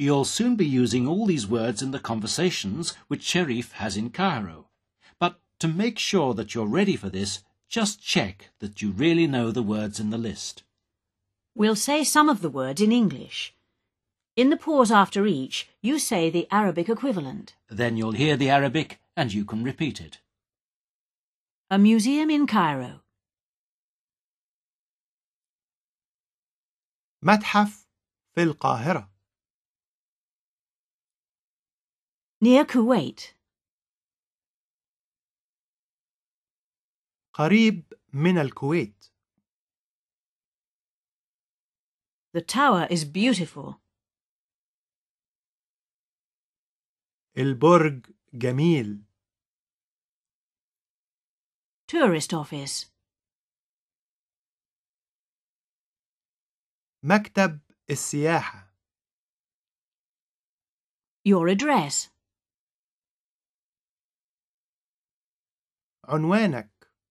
You'll soon be using all these words in the conversations which Sherif has in Cairo. But to make sure that you're ready for this, just check that you really know the words in the list. We'll say some of the words in English. In the pause after each, you say the Arabic equivalent. Then you'll hear the Arabic and you can repeat it. A museum in Cairo. متحف في القاهرة. Near Kuwait. قريب من الكويت. The tower is beautiful. البرج جميل. Tourist office. مكتب السياحة. Your address. عنوانك.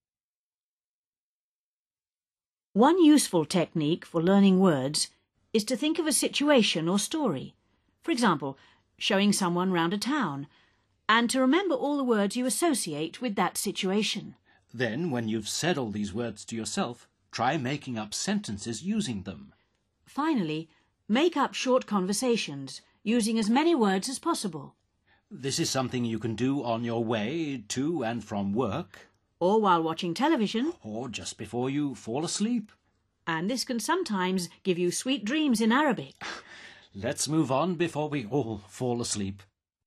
One useful technique for learning words is to think of a situation or story. For example, showing someone round a town, and to remember all the words you associate with that situation. Then, when you've said all these words to yourself, try making up sentences using them. Finally, make up short conversations, using as many words as possible. This is something you can do on your way to and from work. Or while watching television. Or just before you fall asleep. And this can sometimes give you sweet dreams in Arabic. Let's move on before we all fall asleep.